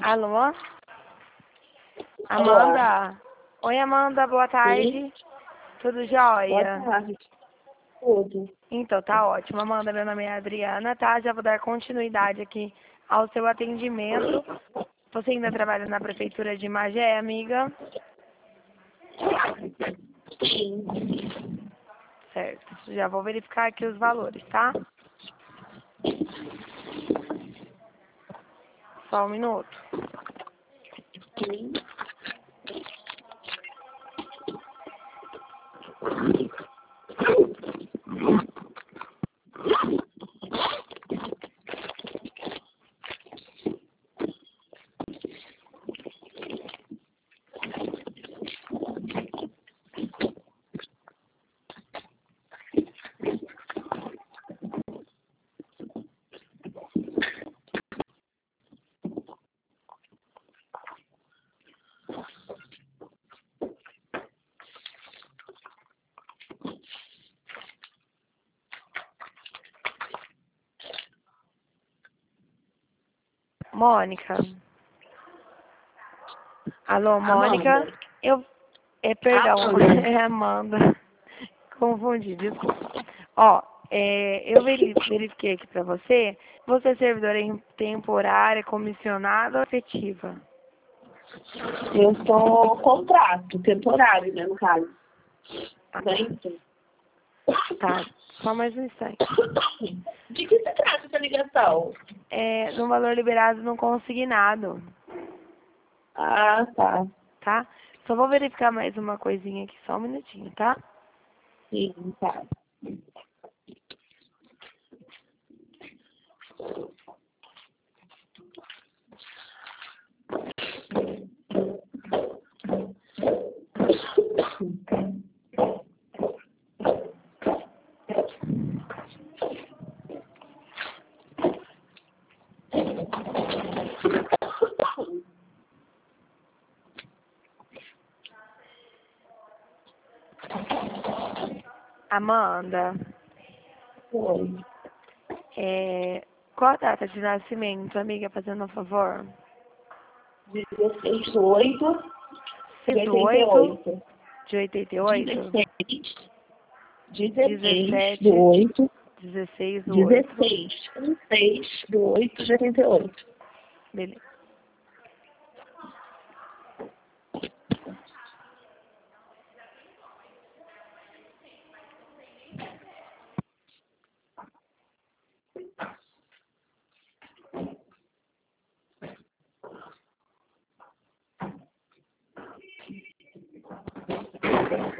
Alô? Olá. Amanda? Oi, Amanda, boa tarde. Sim. Tudo Boa jóia? tarde. Tudo. Então, tá ótimo. Amanda, meu nome é Adriana, tá? Já vou dar continuidade aqui ao seu atendimento. Você ainda trabalha na Prefeitura de Magé, amiga? Sim. Certo. Já vou verificar aqui os valores, tá? Só um minuto. Sim. Mônica? Alô, Mônica? Amanda. Perdão, Amanda. é Amanda. Confundi, desculpa. Ó, eu verifiquei aqui pra você. Você é servidora temporária, comissionada ou efetiva? Eu sou contrato, temporário, né, no caso. Ah, Dentro. tá, só mais um instante. De que se trata essa ligação? No valor liberado no consignado, Ah, tá. tá? Só vou verificar mais uma coisinha aqui, só um minutinho, tá? Sim, tá. Amanda, Oi. qual a data de nascimento, amiga, fazendo um favor? 16/8 de 108 88. de 88? 16 do 17, 8. 16 do 8. 16/6/88. Beleza.